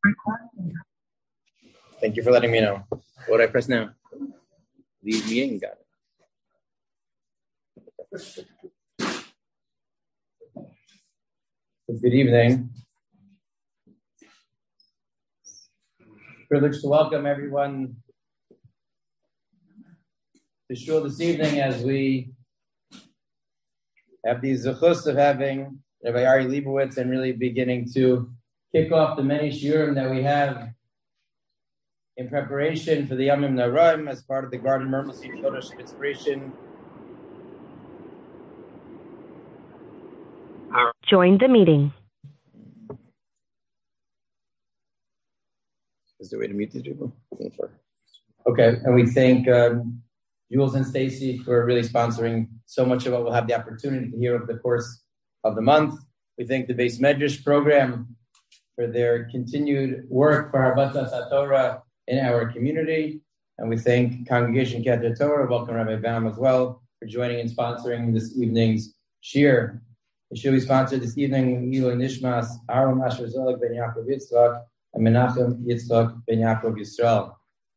Thank you for letting me know. What do I press now? Leave me in, got it. Good evening. Privileged to welcome everyone to Shul this evening as we have the zechus of having Rabbi Ari Leibowitz and really beginning to kick off the many shiurim that we have in preparation for the Yamim Naraim as part of the Garden Mercy Chodesh of Inspiration. Join the meeting. Is there a way to mute these people? Okay, and we thank Jules and Stacy for really sponsoring so much of what we'll have the opportunity to hear over the course of the month. We thank the Beis Medrash program for their continued work for Harbatas HaTorah in our community. And we thank Congregation Keter Torah, welcome Rabbi Baum as well, for joining and sponsoring this evening's shiur. The shiur we sponsored this evening, Ilui Nishmas, Aaron Asher Zolik ben Yaakov Yitzchak, and Menachem Yitzchak ben Yaakov Yisrael.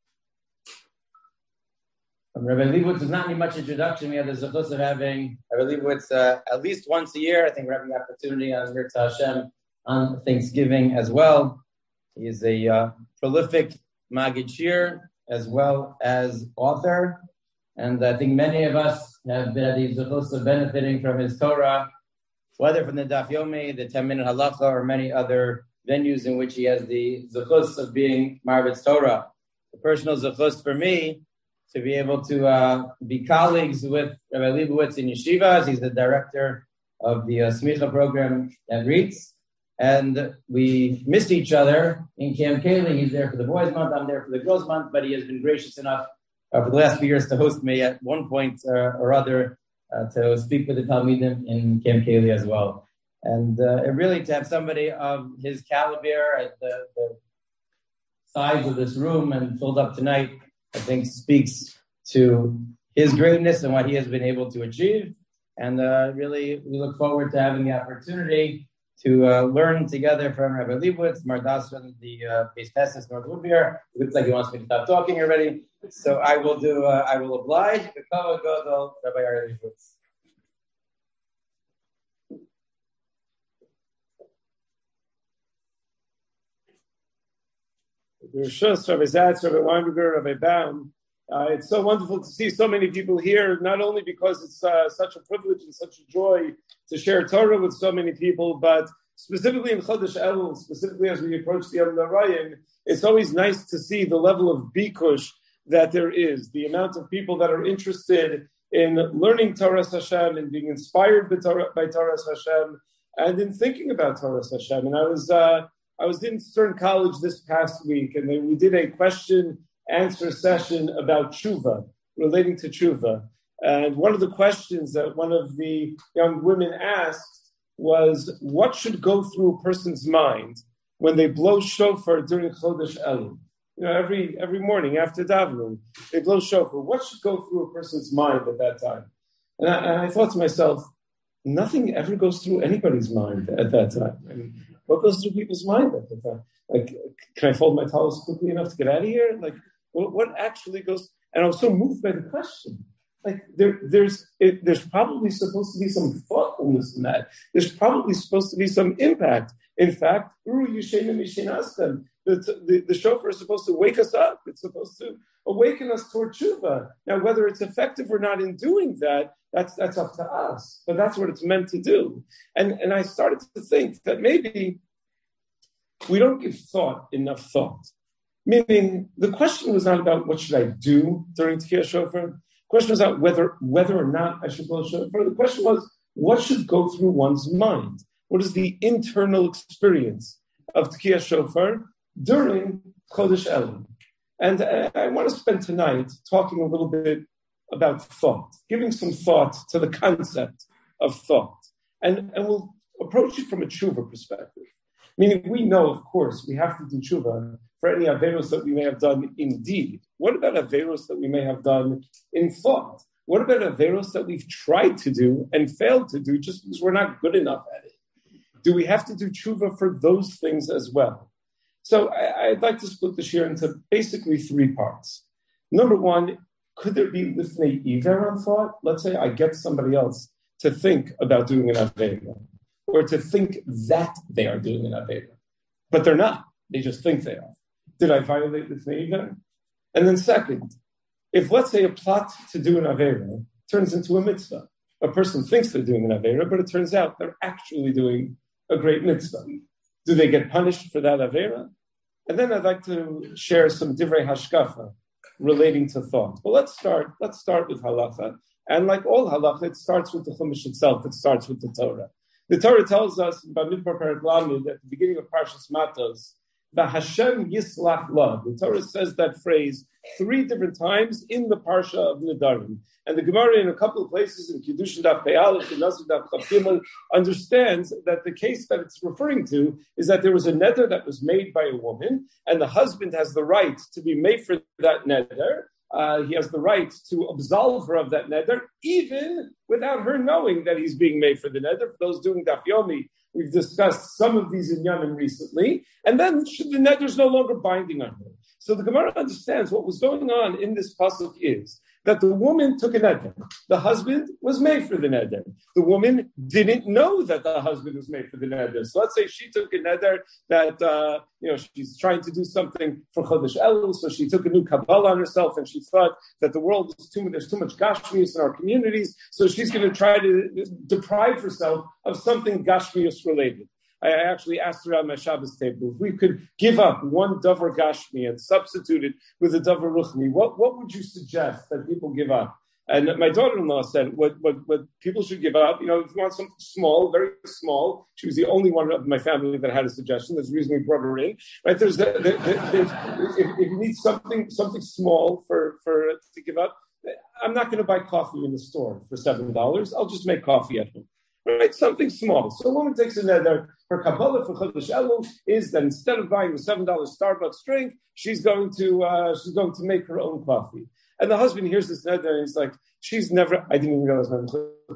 Rabbi Leibowitz does not need much introduction. We have the zechus of having Rabbi Leibowitz at least once a year. I think we're having the opportunity on Yirtzeh Hashem on Thanksgiving as well. He is a prolific Maggid Shiur as well as author. And I think many of us have been at the zechus of benefiting from his Torah, whether from the Daf Yomi, the 10-minute halacha, or many other venues in which he has the zechus of being Marvitz Torah. The personal zechus for me to be able to be colleagues with Rabbi Leibowitz in yeshivas. He's the director of the Smicha program at REITs. And we missed each other in Camp Kaylee. He's there for the boys' month. I'm there for the girls' month. But he has been gracious enough for the last few years to host me at one point or other to speak with the Talmidim in Camp Kaylee as well. And really to have somebody of his caliber at the size of this room and filled up tonight, I think speaks to his greatness and what he has been able to achieve. And really, we look forward to having the opportunity to learn together from Rabbi Leibowitz, Mardas from the Beis Pesach North Woodmere. It looks like he wants me to stop talking already. So I will oblige. The Kavod Gadol, Rabbi Ari Leibowitz. Rishus, Rabbi Zatz, Rabbi Weinberger, Rabbi Baum. It's so wonderful to see so many people here, not only because it's such a privilege and such a joy to share Torah with so many people, but specifically in Chodesh Elul, specifically as we approach the Yom Narayim, it's always nice to see the level of bikush that there is, the amount of people that are interested in learning Torah Hashem and being inspired by Torah Hashem and in thinking about Torah Hashem. And I was in Stern College this past week, and we did a question-answer session about tshuva, relating to tshuva. And one of the questions that one of the young women asked was, what should go through a person's mind when they blow shofar during Chodesh Elul? You know, every morning after davening, they blow shofar. What should go through a person's mind at that time? And I thought to myself, nothing ever goes through anybody's mind at that time. I mean, what goes through people's mind at the time? Like, can I fold my towels quickly enough to get out of here? Like, what actually goes? And I was so moved by the question. Like, there's probably supposed to be some thoughtfulness in that. There's probably supposed to be some impact. In fact, the shofar is supposed to wake us up. It's supposed to awaken us toward tshuva. Now, whether it's effective or not in doing that, that's up to us. But that's what it's meant to do. And I started to think that maybe we don't give enough thought. Meaning, the question was not about what should I do during Tekiah Shofar. The question was not whether or not I should blow shofar. The question was, what should go through one's mind? What is the internal experience of Tekiah Shofar during Chodesh Elul? And I want to spend tonight talking a little bit about thought, giving some thought to the concept of thought. And we'll approach it from a tshuva perspective. Meaning we know, of course, we have to do tshuva for any averos that we may have done in deed. What about averos that we may have done in thought? What about averos that we've tried to do and failed to do just because we're not good enough at it? Do we have to do tshuva for those things as well? So I'd like to split the shir into basically three parts. Number one, could there be lifnei iver on thought? Let's say I get somebody else to think about doing an avera, or to think that they are doing an avera, but they're not. They just think they are. Did I violate lifnei iver? And then second, if let's say a plot to do an avera turns into a mitzvah, a person thinks they're doing an avera, but it turns out they're actually doing a great mitzvah. Do they get punished for that avera? And then I'd like to share some divrei hashkafa relating to thought. Well, let's start with halacha. And like all halacha, it starts with the Chumash itself. It starts with the Torah. The Torah tells us in Bamidbar Perek Lamed at the beginning of Parshas Matos, Hashem Yislach La. The Torah says that phrase 3 different times in the Parsha of Nedarim. And the Gemara in a couple of places in Kiddushin Daf Pei Aleph and Nasir Daf Chaf Gimel understands that the case that it's referring to is that there was a neder that was made by a woman, and the husband has the right to be made for that neder. He has the right to absolve her of that neder, even without her knowing that he's being made for the neder. For those doing Daf Yomi, we've discussed some of these in Yanim recently, and then the neder is no longer binding on her. So the Gemara understands what was going on in this pasuk is that the woman took a neder. The husband was made for the neder. The woman didn't know that the husband was made for the neder. So let's say she took a neder that, she's trying to do something for Chodesh Elul, so she took a new Kabbalah on herself, and she thought that the world is there's too much Gashmius in our communities, so she's going to try to deprive herself of something Gashmius related. I actually asked around my Shabbos table, if we could give up one Davar Gashmi and substitute it with a Davar Ruchni, what would you suggest that people give up? And my daughter-in-law said, what people should give up, if you want something small, very small, she was the only one of my family that had a suggestion. That's the reason we brought her in. Right? If you need something small for to give up, I'm not going to buy coffee in the store for $7. I'll just make coffee at home. Right, something small. So a woman takes a neder. Her Kabbalah for Chodesh Elul is that instead of buying a $7 Starbucks drink, she's going to make her own coffee. And the husband hears this neder and he's like, she's never. I didn't even realize my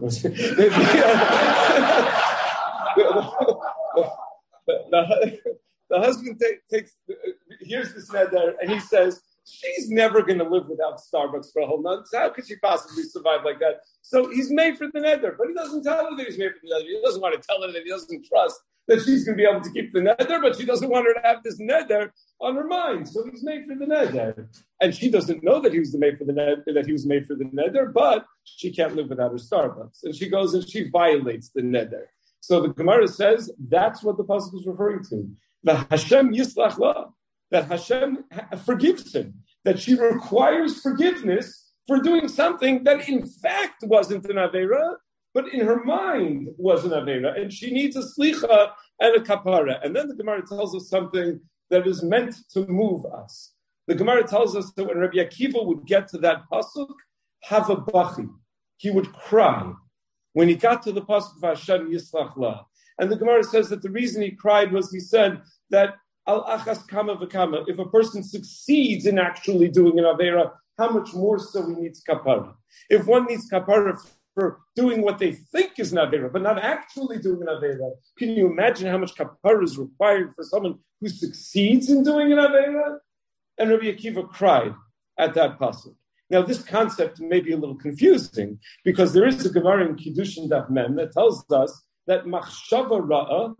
the husband hears this neder and he says, she's never going to live without Starbucks for a whole month. How could she possibly survive like that? So he's made for the neder, but he doesn't tell her that he's made for the neder. He doesn't want to tell her that he doesn't trust that she's going to be able to keep the neder, but she doesn't want her to have this neder on her mind. So he's made for the neder. And she doesn't know that he was made for the neder, but she can't live without her Starbucks. And she goes and she violates the neder. So the Gemara says that's what the pasuk is referring to. The Hashem Yislach La. That Hashem forgives him, that she requires forgiveness for doing something that in fact wasn't an Avera, but in her mind was an Avera, and she needs a slicha and a kapara. And then the Gemara tells us something that is meant to move us. The Gemara tells us that when Rabbi Akiva would get to that pasuk, have a bachi, he would cry when he got to the pasuk of Hashem Yislach La. And the Gemara says that the reason he cried was he said that Al achas kama v'kama. If a person succeeds in actually doing an avera, how much more so he needs kapara? If one needs kapara for doing what they think is an avera, but not actually doing an avera, can you imagine how much kapara is required for someone who succeeds in doing an avera? And Rabbi Akiva cried at that pasuk. Now, this concept may be a little confusing because there is a Gemara in Kiddushin Daf Mem that tells us that machshava ra'ah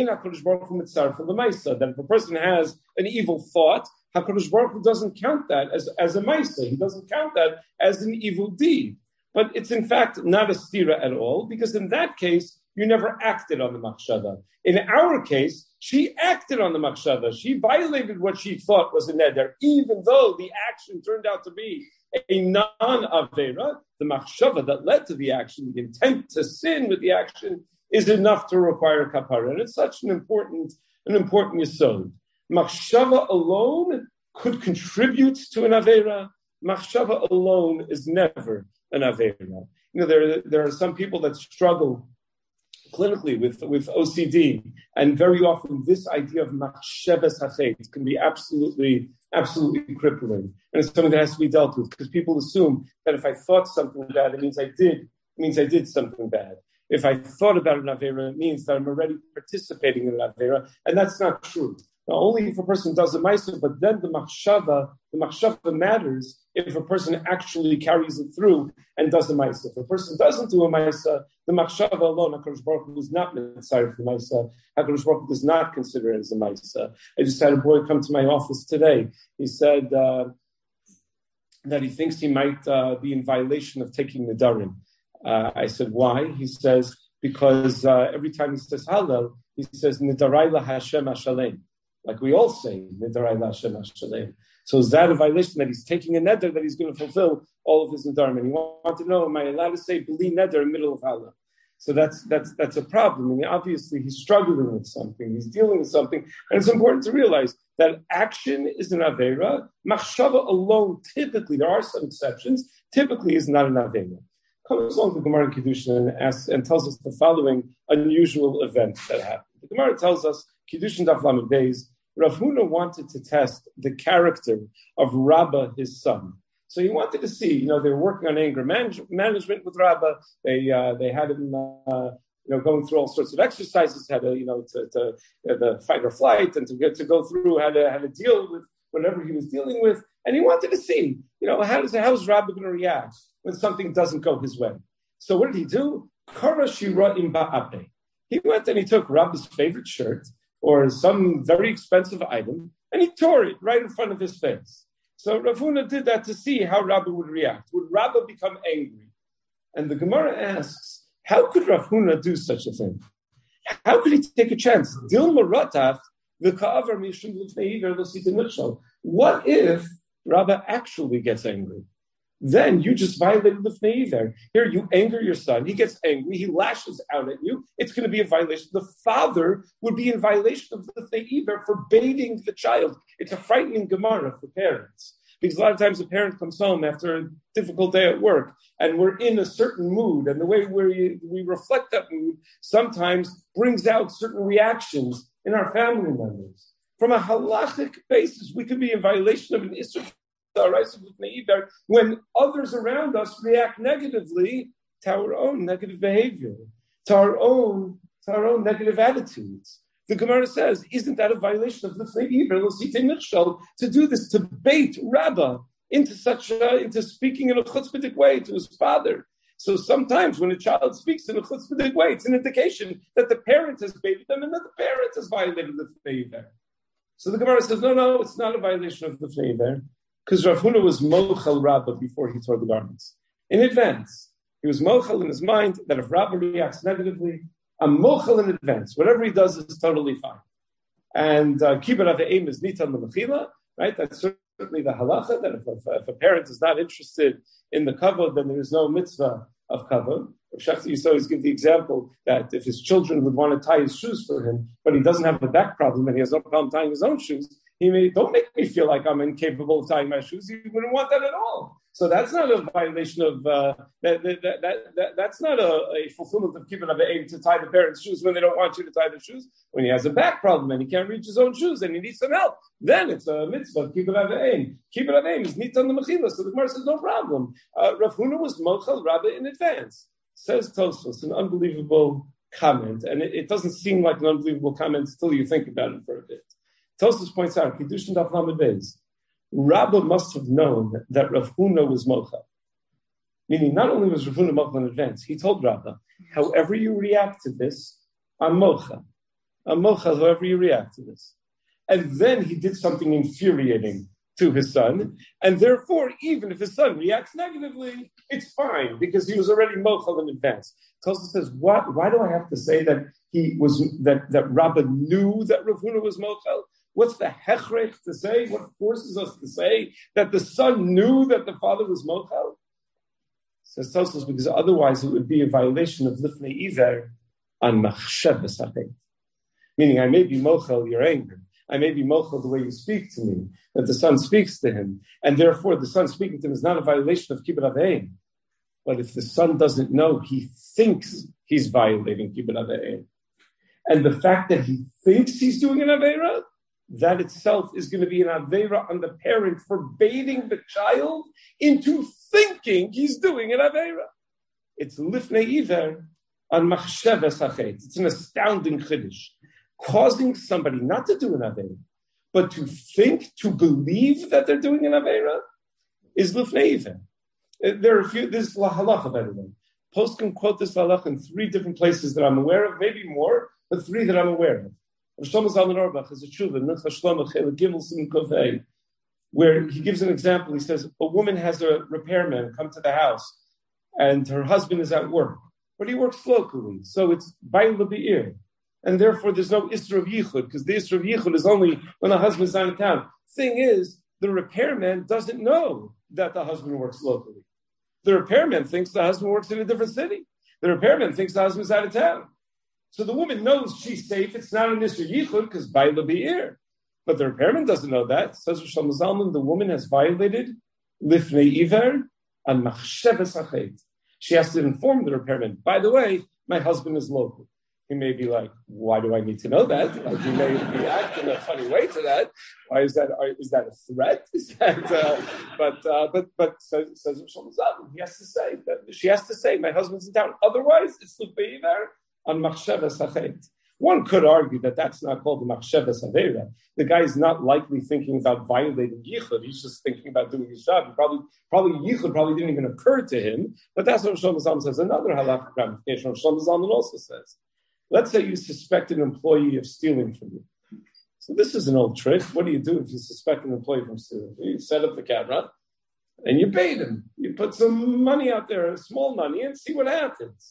that if a person has an evil thought, HaKadosh Baruch Hu doesn't count that as a Maisa. He doesn't count that as an evil deed. But it's in fact not a stira at all, because in that case, you never acted on the machshava. In our case, she acted on the machshava. She violated what she thought was a neder, even though the action turned out to be a non-avera. The machshava that led to the action, the intent to sin with the action, is enough to require kapara. And it's such an important yesod. Machshava alone could contribute to an avera. Machshava alone is never an avera. There are some people that struggle clinically with OCD, and very often this idea of machshavas hachet can be absolutely crippling, and it's something that has to be dealt with, because people assume that if I thought something bad, it means I did something bad. If I thought about an avera, it means that I'm already participating in an avera, and that's not true. Not only if a person does a ma'isa, but then the machshava matters if a person actually carries it through and does the ma'isa. If a person doesn't do a ma'isa, the machshava alone, HaKadosh Baruch Hu is not necessary for the ma'isa. HaKadosh Baruch Hu does not consider it as a ma'isa. I just had a boy come to my office today. He said that he thinks he might be in violation of taking Nedarim. I said, why? He says, because every time he says Hallel, he says, Nedarai la Hashem Hashalem. Like we all say, Nedarai la Hashem Hashalem. So is that a violation that he's taking a neder that he's going to fulfill all of his Nedarim? And he wants to know, am I allowed to say B'li neder in the middle of Hallel? So that's a problem. I mean, obviously he's struggling with something, he's dealing with something, and it's important to realize that action is an Aveira. Machshava alone, typically, there are some exceptions, typically is not an Aveira. Comes along the Gemara in Kiddushin and tells us the following unusual event that happened. The Gemara tells us, Kiddushin Daf Lamed Beis, Rav Huna wanted to test the character of Rabbah, his son. So he wanted to see, they were working on anger management with Rabbah. They had him, going through all sorts of exercises, had to, to the fight or flight, and to go through how to deal with whatever he was dealing with. And he wanted to see, how's Rabbah going to react when something doesn't go his way. So what did he do? Kara shira im ba'ape. He went and he took Rabbah's favorite shirt or some very expensive item, and he tore it right in front of his face. So Rav Huna did that to see how Rabbah would react. Would Rabbah become angry? And the Gemara asks, how could Rav Huna do such a thing? How could he take a chance? What if Rabbah actually gets angry? Then you just violated the Lifnei Iver. Here you anger your son. He gets angry. He lashes out at you. It's going to be a violation. The father would be in violation of the Lifnei Iver for bathing the child. It's a frightening Gemara for parents. Because a lot of times a parent comes home after a difficult day at work and we're in a certain mood. And the way we reflect that mood sometimes brings out certain reactions in our family members. From a halachic basis, we could be in violation of an Isser when others around us react negatively to our own negative behavior, to our own negative attitudes. The Gemara says, isn't that a violation of the Lifnei to do this, to bait Rabbah into speaking in a chutzpahdik way to his father? So sometimes when a child speaks in a chutzpahdik way, it's an indication that the parent has baited them and that the parent has violated the Lifnei. So the Gemara says, no, it's not a violation of the Lifnei, because Rav Huna was mochel Rabbah before he tore the garments. In advance, he was mochel in his mind that if Rabbah reacts negatively, I'm mochel in advance. Whatever he does is totally fine. And kibbut aveim is nitan l'mechila, right? That's certainly the halacha, that if a parent is not interested in the kavod, then there is no mitzvah of kavod. Shachti used to always give the example that if his children would want to tie his shoes for him, but he doesn't have a back problem and he has no problem tying his own shoes, don't make me feel like I'm incapable of tying my shoes. He wouldn't want that at all. So that's not a violation of that's not a fulfillment of kibbut aveim to tie the parents' shoes when they don't want you to tie their shoes. When he has a back problem and he can't reach his own shoes and he needs some help, then it's a mitzvah of kibbut aveim. Kibbut aveim is nitan l'mechila, so the Gemara says no problem. Rav Huna was mochel Rabbah in advance. Says Tosfos, an unbelievable comment, and it doesn't seem like an unbelievable comment until you think about it for a bit. Tosfos points out, Kiddushin Daf Lamed Beis, Rabbah must have known that Rav Huna was mochel. Meaning, not only was Rav Huna mochel in advance, he told Rabbah, however you react to this, I'm mochel. I'm mochel, however you react to this. And then he did something infuriating to his son, and therefore, even if his son reacts negatively, it's fine, because he was already mochel in advance. Tosfos says, why do I have to say that that Rabbah knew that Rav Huna was mochel? What's the hechrech to say? What forces us to say that the son knew that the father was mochel? Says Tosfos, because otherwise it would be a violation of Lifnei Iver on machshavas hachet. Meaning, I may be mochel your anger, I may be mochel the way you speak to me, that the son speaks to him, and therefore the son speaking to him is not a violation of kibbut aveim. But if the son doesn't know, he thinks he's violating kibbut aveim. And the fact that he thinks he's doing an aveira, that itself is going to be an aveira on the parent for baiting the child into thinking he's doing an aveira. It's lifnei iver on machshavas hachet. It's an astounding chiddush, causing somebody not to do an aveira, But to think, to believe that they're doing an Aveira is Lifnei Iver. There are a few, this is halacha, by the way. Post can quote this halacha in 3 different places that I'm aware of, maybe more, but 3 that I'm aware of. Rav Shlomo Zalman Auerbach has a tshuva, Mincha Shlomo Chela Gimel Sin Kovei, where he gives an example. He says, a woman has a repairman come to the house, and her husband is at work, but he works locally, so it's Bayil Be'ir, and therefore there's no Isra of Yichud, because the Isra of Yichud is only when the husband's out of town. Thing is, the repairman doesn't know that the husband works locally. The repairman thinks the husband works in a different city. The repairman thinks the husband's out of town. So the woman knows she's safe. It's not an Isra Yichud because Bayil Be'ir. But the repairman doesn't know that. Says Rosh Shlomo Zalman, the woman has violated Lifnei Iver and Machshavas Achet. She has to inform the repairman, by the way, my husband is local. He may be like, why do I need to know that? Like, he may be acting a funny way to that. Why is that? Is that a threat? Is that? But says Rosh Shlomo Zalman, he has to say that she has to say, my husband's in town. Otherwise, it's Lifnei Iver and Machshavas Achet. One could argue that that's not called the Machshavas Aveira. The guy is not likely thinking about violating Yichud. He's just thinking about doing his job. Probably Yichud didn't even occur to him. But that's what Rosh Shlomo Zalman says. Another halachic ramification, Rosh Shlomo Zalman also says. Let's say you suspect an employee of stealing from you. So this is an old trick. What do you do if you suspect an employee from stealing? You set up the camera and you bait him. You put some money out there, small money, and see what happens.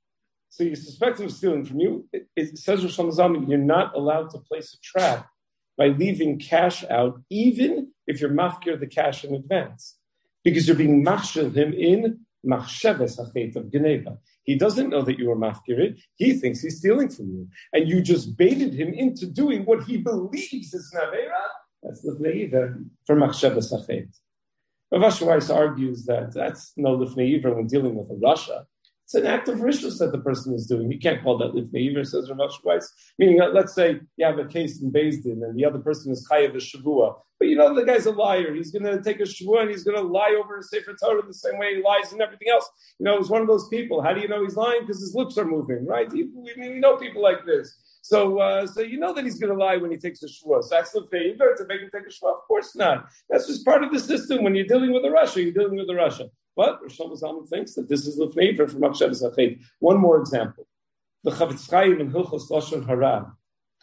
So you suspect him of stealing from you. It says Rosh Shlomo Zalman, you're not allowed to place a trap by leaving cash out, even if you're mafkir the cash in advance, because you're being machshav him in machshavas achet of geneva. He doesn't know that you are mafkir it. He thinks he's stealing from you, and you just baited him into doing what he believes is naveira. That's lifnei iver for machshavas achet. Rav Asher Weiss argues that that's no lifnei iver when dealing with a rasha. It's an act of rishus that the person is doing. You can't call that lifnei iver, says Rav Asher Weiss. Meaning, let's say you have a case in Beis Din and the other person is chayav a shavua, but you know the guy's a liar. He's going to take a shavua and he's going to lie over a sefer Torah the same way he lies and everything else. You know, he's one of those people. How do you know he's lying? Because his lips are moving, right? We know people like this. So you know that he's going to lie when he takes a shvuah. So that's lifnei iver to make him take a shvuah? Of course not. That's just part of the system. When you're dealing with a rasha, you're dealing with a rasha. But Rosh Shlomo Zalman thinks that this is lifnei iver for machshavas achet. One more example: the Chavetz Chaim in Hilchos Lashon Hara,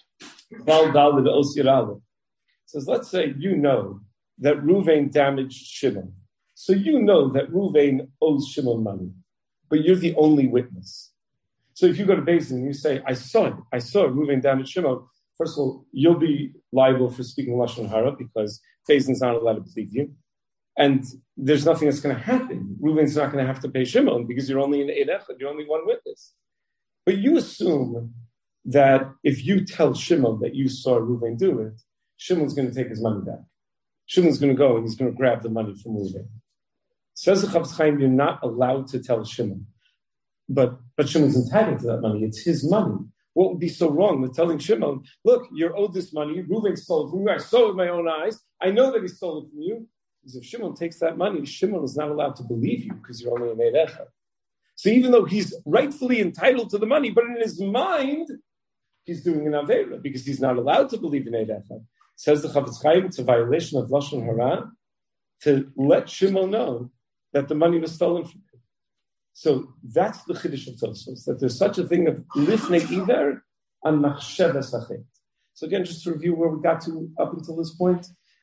Val Daled Os Yirale, says, let's say you know that Ruvain damaged Shimon, so you know that Ruvain owes Shimon money, but you're the only witness. So if you go to Beis Din and you say, I saw Ruvain damage Shimon, first of all, you'll be liable for speaking Lashon Hara because Beis Din's not allowed to believe you. And there's nothing that's going to happen. Ruvain's not going to have to pay Shimon because you're only in Eid Echad, you're only one witness. But you assume that if you tell Shimon that you saw Ruvain do it, Shimon's going to take his money back. Shimon's going to go and he's going to grab the money from Ruvain. Says the Chavetz Chaim, you're not allowed to tell Shimon. But Shimon's entitled to that money. It's his money. What would be so wrong with telling Shimon, look, you're owed this money. Ruvain stole it from you. I saw it with my own eyes. I know that he stole it from you. Because if Shimon takes that money, Shimon is not allowed to believe you because you're only an Eid Echad. So even though he's rightfully entitled to the money, but in his mind, he's doing an Aveira because he's not allowed to believe in Eid Echad. Says the Chavetz Chaim, it's a violation of Lashon Hara to let Shimon know that the money was stolen from him. So that's the Chiddush of Tosfos, that there's such a thing of Lifnei Iver and Machshavas Achet. So again, just to review where we got to up until this point,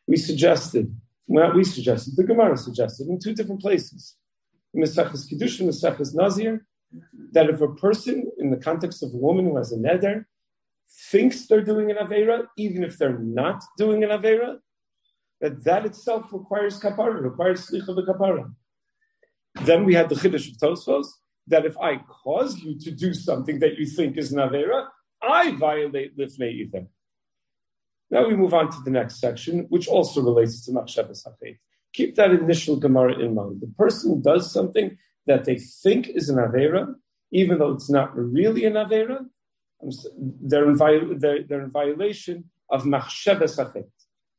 the Gemara suggested in 2 different places. In Mesechus Kiddush and Mesechus Nazir, that if a person, in the context of a woman who has a neder, thinks they're doing an Aveira, even if they're not doing an Aveira, that itself requires kapara, requires slicha v'kapara. Then we had the Chiddush of Tosfos, that if I cause you to do something that you think is an Aveira, I violate Lifnei Iver. Now we move on to the next section, which also relates to Machshavas Achet. Keep that initial Gemara in mind. The person does something that they think is an Aveira, even though it's not really an Aveira, they're in violation of Machshavas Achet.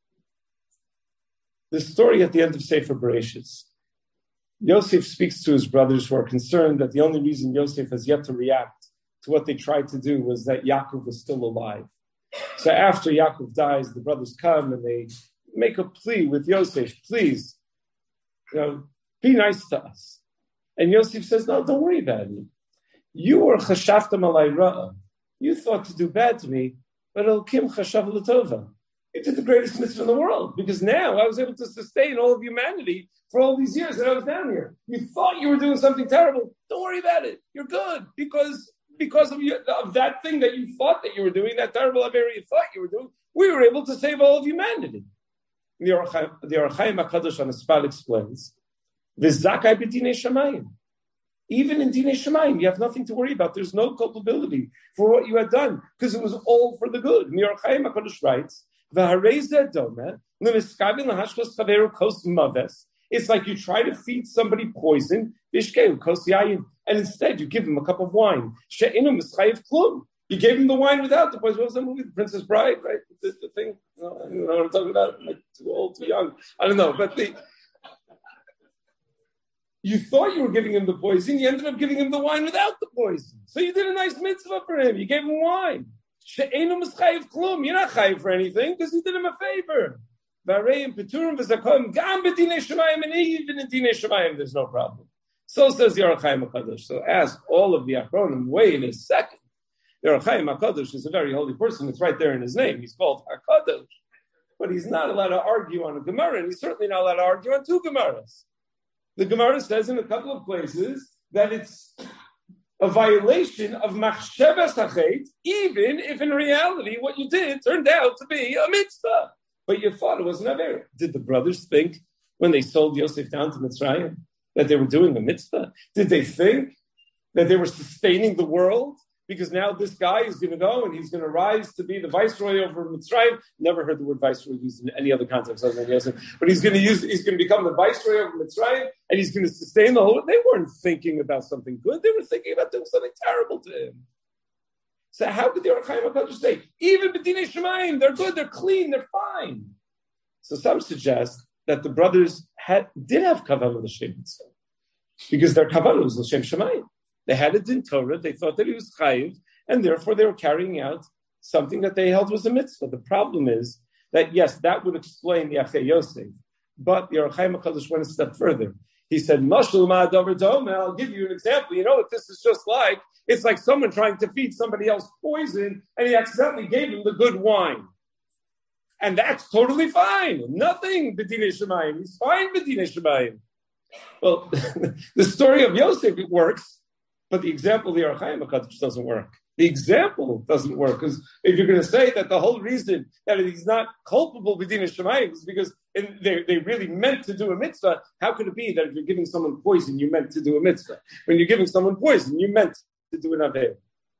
The story at the end of Sefer Bereshis. Yosef speaks to his brothers who are concerned that the only reason Yosef has yet to react to what they tried to do was that Yaakov was still alive. So after Yaakov dies, the brothers come and they make a plea with Yosef, please, be nice to us. And Yosef says, no, don't worry about it. You were chashaftam alay ra'ah. You thought to do bad to me, but Elokim chashav l'tova. You did the greatest mitzvah in the world, because now I was able to sustain all of humanity for all these years that I was down here. You thought you were doing something terrible. Don't worry about it. You're good, because of that thing that you thought that you were doing, that terrible avera you thought you were doing, we were able to save all of humanity. The Or Chaim HaKadosh on the spot explains, V'zakai b'dinei shamayim. Even in Dinei Shemayim, you have nothing to worry about. There's no culpability for what you had done, because it was all for the good. The Or Chaim HaKadosh writes, it's like you try to feed somebody poison, and instead you give him a cup of wine. You gave him the wine without the poison. What was that movie? The Princess Bride, right? The thing? I don't know what I'm talking about. I'm like too old, too young. I don't know. But you thought you were giving him the poison. You ended up giving him the wine without the poison. So you did a nice mitzvah for him. You gave him wine. You're not chayiv for anything because you did him a favor. And even in Dinei Shemayim, there's no problem. So says the Or Chaim HaKadosh. So ask all of the Achronim, wait a second. The Or Chaim HaKadosh is a very holy person. It's right there in his name. He's called HaKadosh. But he's not allowed to argue on a Gemara, and he's certainly not allowed to argue on two Gemaras. The Gemara says in a couple of places that it's a violation of machshavas hachet, even if in reality what you did turned out to be a mitzvah. But you thought it was an avera. Did the brothers think when they sold Yosef down to Mitzrayim that they were doing a mitzvah? Did they think that they were sustaining the world? Because now this guy is going to go and he's going to rise to be the viceroy over Mitzrayim. Never heard the word viceroy used in any other context other than Yosef. But he's going to become the viceroy over Mitzrayim, and he's going to sustain the whole. They weren't thinking about something good. They were thinking about doing something terrible to him. So how could the Or Chaim HaKadosh say, even b'dinei Shemayim, they're good, they're clean, they're fine? So some suggest that the brothers did have kavanah l'shem mitzvah, because their kavanah was l'shem Shemayim. They had it in Torah. They thought that he was chayiv, and therefore they were carrying out something that they held was a mitzvah. The problem is that, yes, that would explain the Achei Yosef, but the Or Chaim HaKadosh went a step further. He said, Mashal ma'adavar doma, I'll give you an example. You know what this is just like? It's like someone trying to feed somebody else poison, and he accidentally gave him the good wine. And that's totally fine. Nothing b'dinei Shemayim. He's fine b'dinei Shemayim. Well, the story of Yosef, it works. But the example of the Or Chaim HaKadosh doesn't work. The example doesn't work, because if you're going to say that the whole reason that he's not culpable b'dinei Shemayim is because they really meant to do a mitzvah, how could it be that if you're giving someone poison, you meant to do a mitzvah? When you're giving someone poison, you meant to do an avera.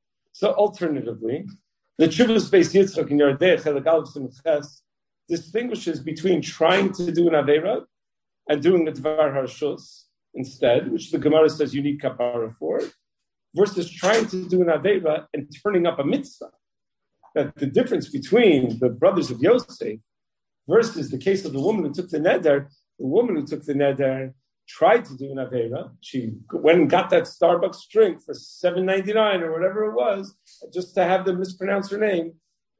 So alternatively, the Tshuvos Beis Yitzchak in Yardei Chelek Aleph Simon Ches distinguishes between trying to do an avera and doing the Dvar Harshus instead, which the Gemara says you need kapara for, versus trying to do an avera and turning up a mitzvah. That the difference between the brothers of Yosef versus the case of the woman who took the neder, the woman who took the neder tried to do an avera. She went and got that Starbucks drink for $7.99 or whatever it was, just to have them mispronounce her name,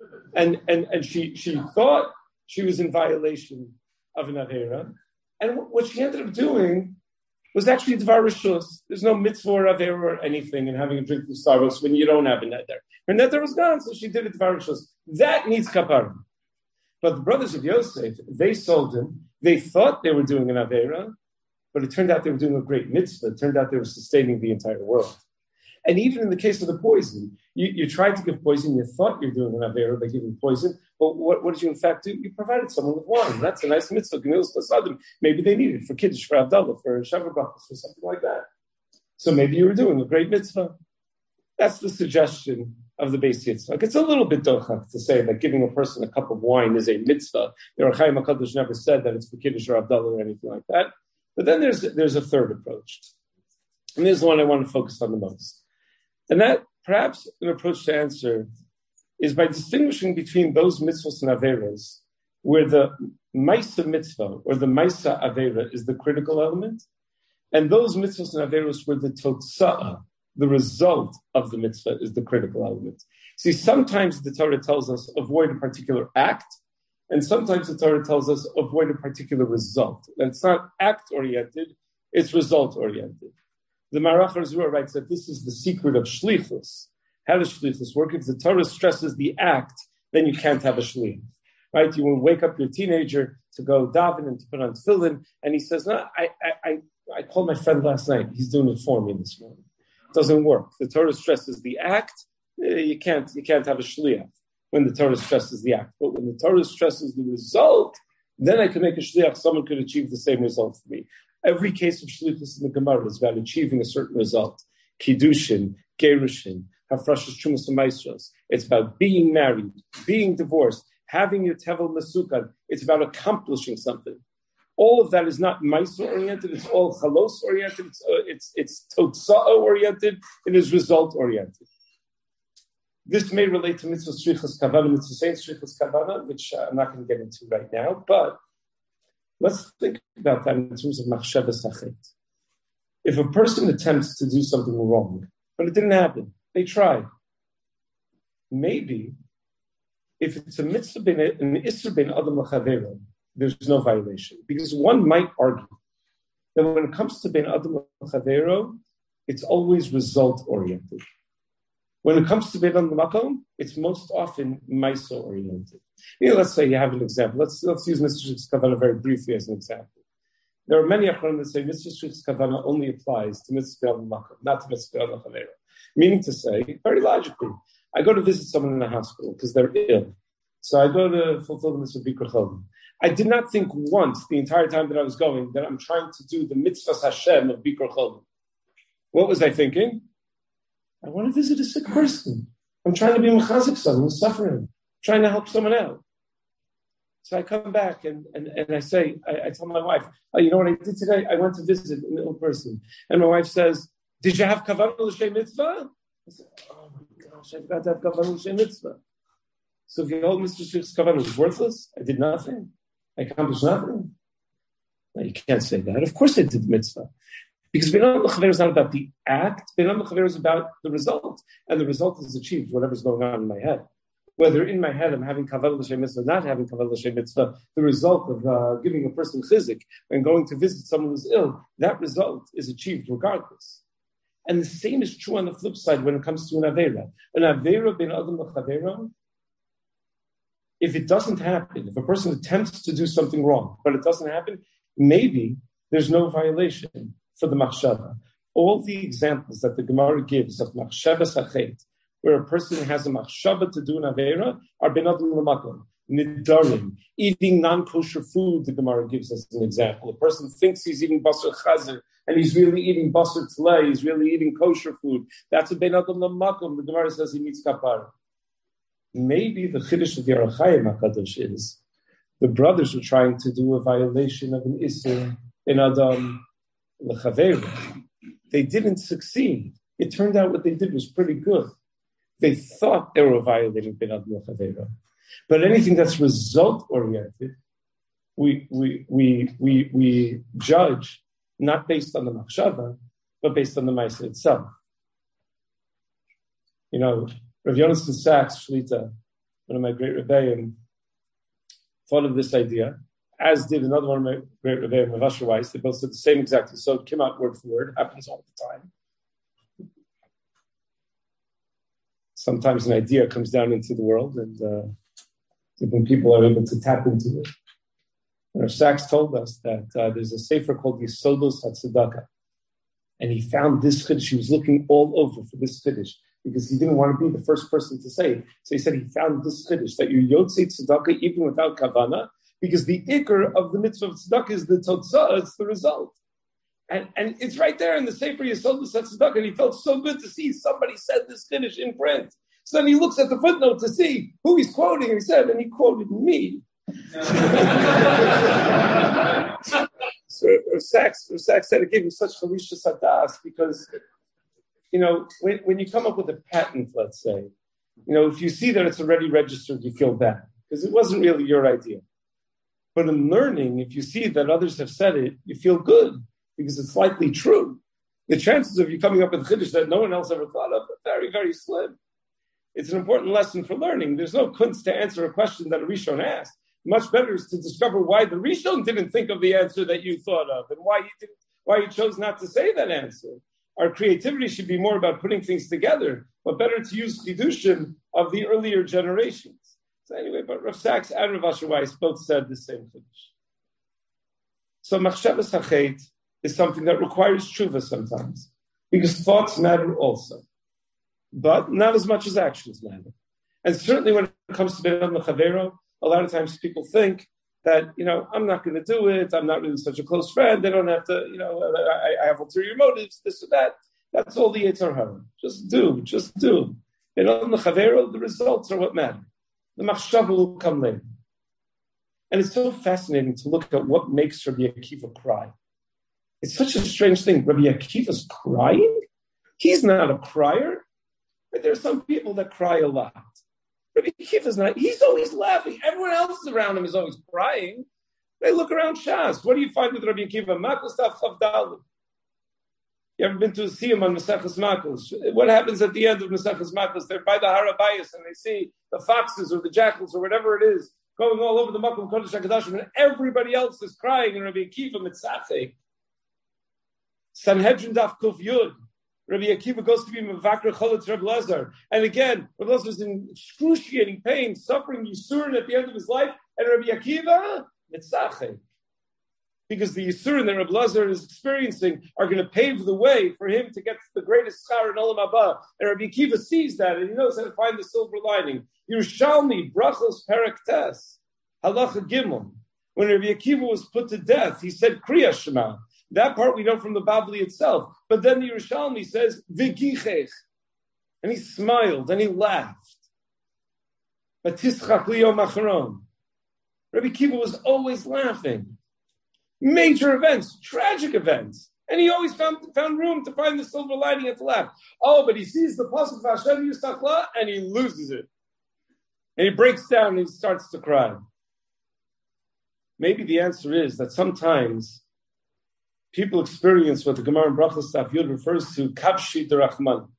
and she thought she was in violation of an avera, and what she ended up doing was actually Dvar Rishus. There's no mitzvah or avera or anything in having a drink from Starbucks when you don't have a neder. Her neder was gone, so she did it Dvar Rishus. That needs kapara. But the brothers of Yosef, they sold him. They thought they were doing an avera, but it turned out they were doing a great mitzvah. It turned out they were sustaining the entire world. And even in the case of the poison, you tried to give poison, you thought you're doing an avera by giving poison, but what did you in fact do? You provided someone with wine. That's a nice mitzvah. Maybe they need it for Kiddush, for Havdalah, for Shavuot Brachos, or something like that. So maybe you were doing a great mitzvah. That's the suggestion of the Beis Yitzchak. It's a little bit dochak to say that giving a person a cup of wine is a mitzvah. The Or Chaim HaKadosh never said that it's for Kiddush or Havdalah or anything like that. But then there's a third approach. And this is the one I want to focus on the most. And that, perhaps an approach to answer, is by distinguishing between those mitzvahs and averas, where the maisa mitzvah or the maisa avera is the critical element, and those mitzvahs and averas where the totsa'ah, the result of the mitzvah, is the critical element. See, sometimes the Torah tells us avoid a particular act, and sometimes the Torah tells us avoid a particular result. And it's not act-oriented, it's result-oriented. The Marach HaZuah writes that this is the secret of shlichus. How does shlichus work? If the Torah stresses the act, then you can't have a shlich. Right? You will wake up your teenager to go daven and to put on tefillin, and he says, "No, I called my friend last night. He's doing it for me this morning." It doesn't work. The Torah stresses the act. You can't have a shliach when the Torah stresses the act. But when the Torah stresses the result, then I can make a shliach. Someone could achieve the same result for me. Every case of shlichus in the Gemara is about achieving a certain result. Kiddushin, gerushin, hafrashas trumas u'maisros. It's about being married, being divorced, having your tevel mesukan. It's about accomplishing something. All of that is not maisa oriented. It's all chalos oriented. It's totzah oriented. It is result oriented. This may relate to mitzvah shlichus kavana, mitzvah saint shlichus kavana, which I'm not going to get into right now. But let's think about that in terms of machshavas hachet. If a person attempts to do something wrong, but it didn't happen, they tried. Maybe if it's a mitzvah an isser ben adam l'chavero, there's no violation. Because one might argue that when it comes to ben adam l'chavero, it's always result oriented. When it comes to ben adam l'makom, it's most often maisa oriented. Let's say you have an example. Let's use Mr. Shlichus Kavana very briefly as an example. There are many achronim that say Mr. Shlichus Kavana only applies to mitzvah ben adam l'makom, not to mitzvah ben adam l'chavero. Meaning to say, very logically, I go to visit someone in the hospital because they're ill. So I go to fulfill the mitzvah Bikur Cholim. I did not think once the entire time that I was going that I'm trying to do the mitzvah Hashem of Bikur Cholim. What was I thinking? I want to visit a sick person. I'm trying to be mechazik someone who's suffering. I'm trying to help someone out. So I come back and I say, I tell my wife, oh, you know what I did today? I went to visit an ill person. And my wife says, did you have kavanah l'shem mitzvah? I said, oh my gosh, I forgot to have kavanah l'shem mitzvah. So if you hold Mr. Shlichus Kavanah was worthless, I did nothing. I accomplished nothing. No, you can't say that. Of course I did the mitzvah. Because Beinam L'Chaver is not about the act. Beinam L'Chaver is about the result. And the result is achieved, whatever's going on in my head. Whether in my head I'm having kavanah l'shem mitzvah, not having kavanah l'shem mitzvah, the result of giving a person chizik and going to visit someone who's ill, that result is achieved regardless. And the same is true on the flip side when it comes to an avera. An avera ben adam l'chavera, if it doesn't happen, if a person attempts to do something wrong, but it doesn't happen, maybe there's no violation for the machshava. All the examples that the Gemara gives of machshava sachet, where a person has a machshava to do an avera, are ben adam l'makom, nidarim, eating non-kosher food. The Gemara gives us an example. A person thinks he's eating basar chazer, and he's really eating basar tzlei, he's really eating kosher food. That's a ben adam l'makom. The Gemara says he meets kapara. Maybe the chiddush of the Ohr HaChaim HaKadosh is the brothers were trying to do a violation of an Isser in Adam L'Chaveira. They didn't succeed. It turned out what they did was pretty good. They thought they were violating Ben Adam L'Chaveira. But anything that's result-oriented, we judge not based on the machshava, but based on the ma'aseh itself. You know, Rav Yonason Sachs, Shlita, one of my great rebbeim, thought of this idea, as did another one of my great rebbeim, Rav Asher Weiss. They both said the same exactly. So it came out word for word. Happens all the time. Sometimes an idea comes down into the world, and different people are able to tap into it. And Rav Sachs told us that there's a sefer called Yisodos HaTzedakah, and he found this chiddush. He was looking all over for this chiddush, because he didn't want to be the first person to say it. So he said he found this chiddush, that you yotzei tzedakah even without kavana, because the ikr of the mitzvah of tzedakah is the totzah, it's the result. And it's right there in the Sefer Yesodus HaTzedakah, and he felt so good to see somebody said this chiddush in print. So then he looks at the footnote to see who he's quoting, and he said, and he quoted me. So Sachs said it gave him such chalisha sadas, because you know, when you come up with a patent, let's say, you know, if you see that it's already registered, you feel bad because it wasn't really your idea. But in learning, if you see that others have said it, you feel good because it's likely true. The chances of you coming up with a chiddush that no one else ever thought of are very, very slim. It's an important lesson for learning. There's no kunst to answer a question that a Rishon asked. Much better is to discover why the Rishon didn't think of the answer that you thought of and why he chose not to say that answer. Our creativity should be more about putting things together, but better to use chidushim of the earlier generations. So anyway, but Rav Sachs and Rav Asher Weiss both said the same thing. So machshavas hachet is something that requires tshuva sometimes, because thoughts matter also, but not as much as actions matter. And certainly when it comes to B'nai L'Chavero, a lot of times people think that, I'm not going to do it, I'm not really such a close friend, they don't have to, I have ulterior motives, this or that. That's all the Yetzer Hara. Just do. B'nai L'Chavero, the results are what matter. The machshava will come later. And it's so fascinating to look at what makes Rabbi Akiva cry. It's such a strange thing. Rabbi Akiva's crying? He's not a crier. But there are some people that cry a lot. Rabbi Akiva's not. He's always laughing. Everyone else around him is always crying. They look around Shas. What do you find with Rabbi Akiva? Makos Tav Chavdalim. You ever been to see him on Maseches Makos? What happens at the end of Maseches Makos? They're by the Harabayas and they see the foxes or the jackals or whatever it is going all over the Makom Kodesh HaKadoshim, and everybody else is crying, and Rabbi Akiva mitzachek. Sanhedrin Daf Kuf Yud. Rabbi Akiva goes to be Mevakra Cholitz Reb Lezer. And again, Reb Lezer is in excruciating pain, suffering Yisurin at the end of his life, and Rabbi Akiva mitzachek. Because the Yisurin that Reb Lezer is experiencing are going to pave the way for him to get to the greatest schar in Olam Haba. And Rabbi Akiva sees that, and he knows how to find the silver lining. Yerushalmi, Brachos Perek Tes, Halacha Gimel. When Rabbi Akiva was put to death, he said Kriya Shema. That part we know from the Bavli itself. But then the Yerushalmi says V'gichech. And he smiled and he laughed. V'tischach liyom acharon. Rabbi Akiva was always laughing. Major events, tragic events. And he always found room to find the silver lining and to laugh. Oh, but he sees the pasuk of Hashem Yisachla and he loses it. And he breaks down and he starts to cry. Maybe the answer is that sometimes people experience what the Gemara in Brachos Daf Yud refers to Kavshi Derachman.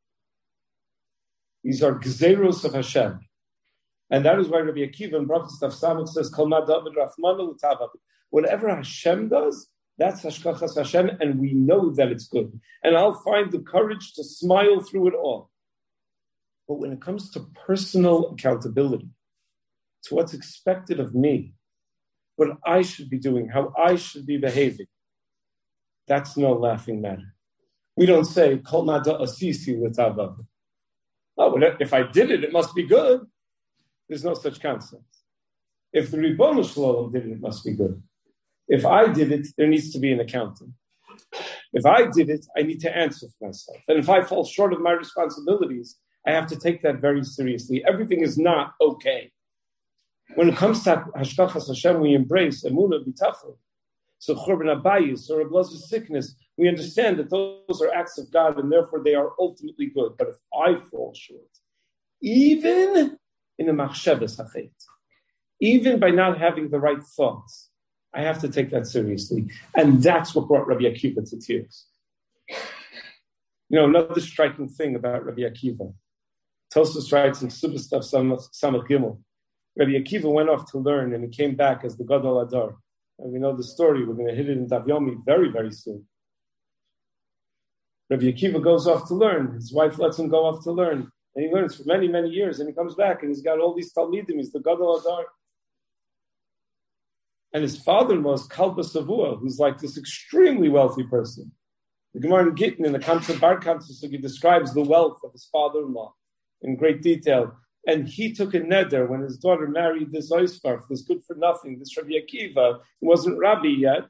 These are Gzeros of Hashem. And that is why Rabbi Akiva in Brachos Daf Samach says, Kol ma David Rachman l'tavav. Whatever Hashem does, that's Hashkachas Hashem, and we know that it's good. And I'll find the courage to smile through it all. But when it comes to personal accountability, to what's expected of me, what I should be doing, how I should be behaving, that's no laughing matter. We don't say, Kol nada asisi l'tavav. Oh, if I did it, it must be good. There's no such concept. If the Ribono Shalom did it, it must be good. If I did it, there needs to be an accounting. If I did it, I need to answer for myself. And if I fall short of my responsibilities, I have to take that very seriously. Everything is not okay. When it comes to Hashkachas Hashem, we embrace Emunah B'tachon. So Churban Abayis or a blessed sickness, we understand that those are acts of God and therefore they are ultimately good. But if I fall short, even in the Machshavas Hachet, even by not having the right thoughts, I have to take that seriously. And that's what brought Rabbi Akiva to tears. Another striking thing about Rabbi Akiva. Tosfos writes in Subas Daf Samach Gimel. Rabbi Akiva went off to learn and he came back as the Gadol Adar. And we know the story. We're going to hit it in Daf Yomi very, very soon. Rabbi Akiva goes off to learn. His wife lets him go off to learn. And he learns for many, many years. And he comes back and he's got all these Talmidim. He's the Gadol Adar. And his father-in-law is Kalba Savua, who's like this extremely wealthy person. The Gemara in Gittin in the Kamsa Bar Kamsa Sugi describes the wealth of his father-in-law in great detail. And he took a neder when his daughter married this Oisfarf, this good-for-nothing, this Rabbi Akiva, who wasn't Rabbi yet.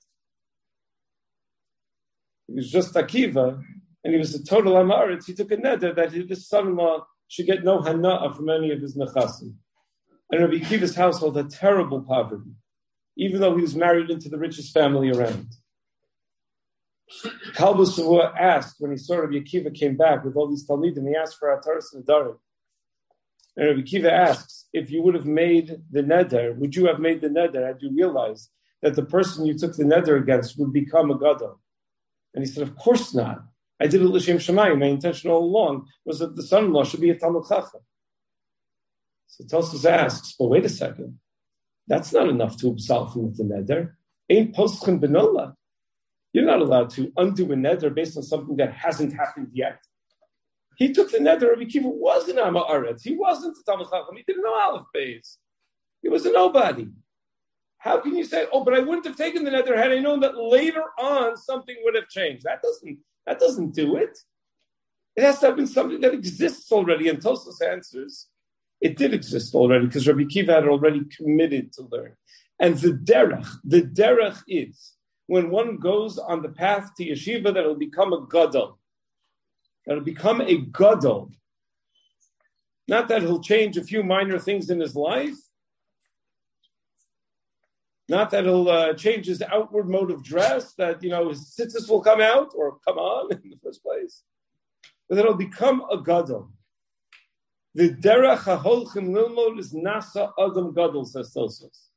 He was just Akiva, and he was a total Amaritz. He took a neder that his son-in-law should get no hana'ah from any of his nechasim. And Rabbi Akiva's household had terrible poverty, even though he was married into the richest family around. Kalba Savua asked, when he saw Rabbi Akiva came back with all these Talmidim, he asked for Ataras Nedarim. And Rabbi Akiva asks, if you would have made the neder, would you have made the neder had you realized that the person you took the neder against would become a gadol? And he said, of course not. I did it l'shem shamayim. My intention all along was that the son-in-law should be a Talmid Chacham. So Tosfos asks, but wait a second. That's not enough to absolve him of the neder. Ain't poschem benola. You're not allowed to undo a neder based on something that hasn't happened yet. He took the neder. Rabbi Akiva wasn't Am Haaretz. He wasn't a Talmid Chacham. He didn't know Aleph Beis. He was a nobody. How can you say, oh, but I wouldn't have taken the neder had I known that later on something would have changed? That doesn't do it. It has to have been something that exists already. And Tosfos answers, it did exist already because Rabbi Akiva had already committed to learn. And the derech is when one goes on the path to yeshiva that it'll become a gadol. That'll become a gadol. Not that he'll change a few minor things in his life. Not that he'll change his outward mode of dress, that, his tzitzis will come out or come on in the first place. But that it'll become a gadol. The derech haholchim lilmod is nasa adam gadol, says Tosfos.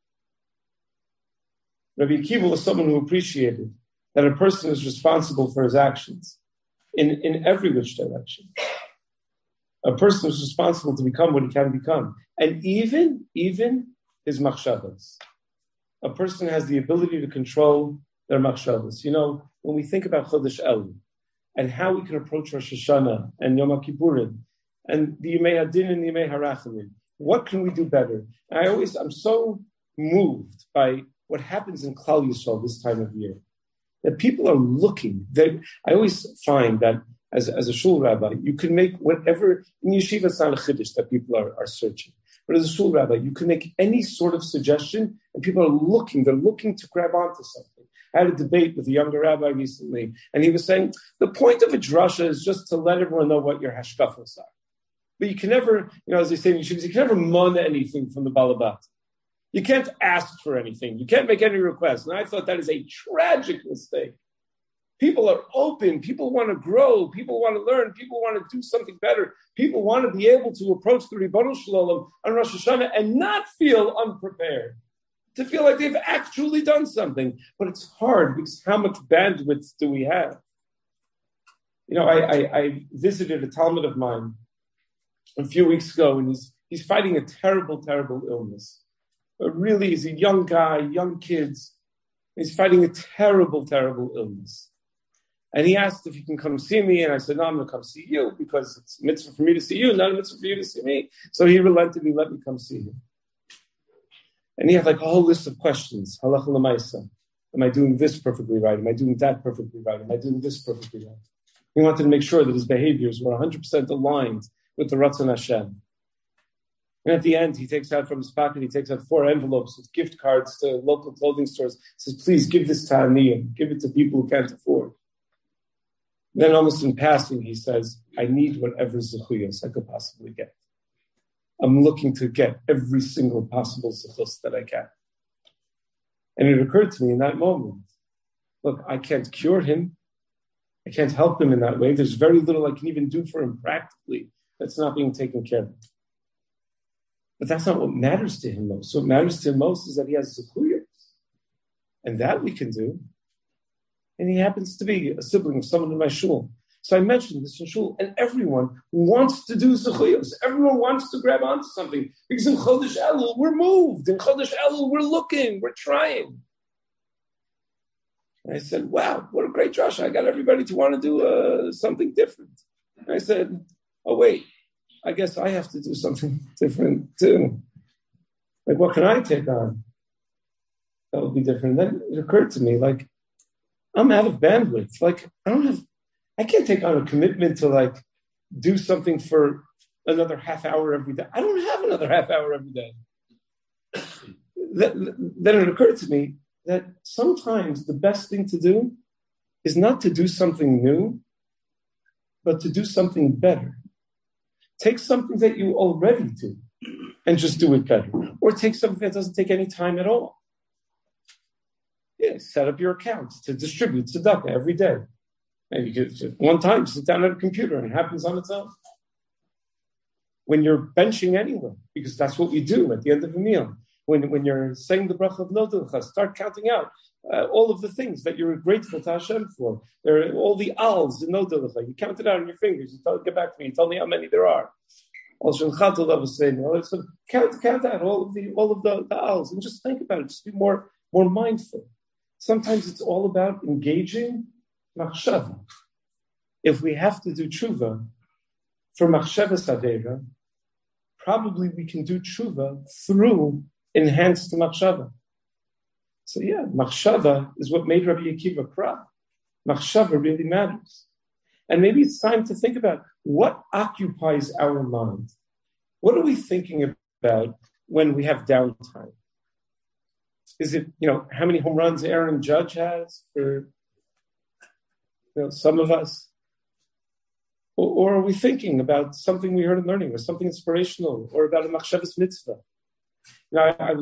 Rabbi Akiva was someone who appreciated that a person is responsible for his actions in every which direction. A person is responsible to become what he can become. And even his machshavas. A person has the ability to control their machshavas. When we think about Chodesh Elul and how we can approach Rosh Hashanah and Yom Kippurim and the Yemei Hadin and the Yemei Harachamim, what can we do better? I'm so moved by what happens in Klal Yisrael this time of year. That people are looking. I always find that as a shul rabbi, you can make whatever, in yeshiva it's not a chiddush that people are searching. But as a shul rabbi, you can make any sort of suggestion and people are looking. They're looking to grab onto something. I had a debate with a younger rabbi recently, and he was saying, the point of a drasha is just to let everyone know what your hashkafos are. But you can never, as they say in yeshivas, you can never mun anything from the balabat. You can't ask for anything. You can't make any requests. And I thought that is a tragic mistake. People are open. People want to grow. People want to learn. People want to do something better. People want to be able to approach the Ribbono Shel Olam on Rosh Hashanah and not feel unprepared, to feel like they've actually done something. But it's hard because how much bandwidth do we have? I visited a Talmud of mine a few weeks ago, and he's fighting a terrible, terrible illness. Really, he's a young guy, young kids. He's fighting a terrible, terrible illness. And he asked if he can come see me, and I said, no, I'm going to come see you because it's a mitzvah for me to see you, not a mitzvah for you to see me. So he relented, he let me come see him. And he had like a whole list of questions. Halacha l'maisa. Am I doing this perfectly right? Am I doing that perfectly right? Am I doing this perfectly right? He wanted to make sure that his behaviors were 100% aligned with the Ratzon Hashem. And at the end, he takes out from his pocket, he takes out 4 envelopes with gift cards to local clothing stores. He says, please give this to Aniyim. Give it to people who can't afford. Then almost in passing, he says, I need whatever zechuyos I could possibly get. I'm looking to get every single possible zechus that I can. And it occurred to me in that moment, look, I can't cure him. I can't help him in that way. There's very little I can even do for him practically that's not being taken care of. But that's not what matters to him most. What matters to him most is that he has zechuyos. And that we can do. And he happens to be a sibling of someone in my shul. So I mentioned this in shul, and everyone wants to do zechuyos. Everyone wants to grab onto something. Because in Chodesh Elul, we're moved. In Chodesh Elul, we're looking. We're trying. And I said, wow, what a great drasha. I got everybody to want to do something different. And I said, oh, wait. I guess I have to do something different too. Like, what can I take on? That would be different. Then it occurred to me, like, I'm out of bandwidth. Like, I can't take on a commitment to do something for another half hour every day. I don't have another half hour every day. Then it occurred to me that sometimes the best thing to do is not to do something new, but to do something better. Take something that you already do and just do it better. Or take something that doesn't take any time at all. Yeah, set up your accounts to distribute tzedakah every day. And you could one time sit down at a computer and it happens on its own. When you're benching anywhere, because that's what we do at the end of a meal. When you're saying the bracha of Nodilcha, start counting out all of the things that you're grateful to Hashem for. There are all the al's in Nodilcha. You count it out on your fingers. Get back to me and tell me how many there are. So count out all of the owls and just think about it. Just be more mindful. Sometimes it's all about engaging machshava. If we have to do tshuva for machshava savera, probably we can do tshuva through enhanced machshava. So yeah, machshava is what made Rabbi Akiva cry. Machshava really matters. And maybe it's time to think about what occupies our mind. What are we thinking about when we have downtime? Is it, how many home runs Aaron Judge has for, some of us? Or are we thinking about something we heard in learning, or something inspirational, or about a machshavas mitzvah? I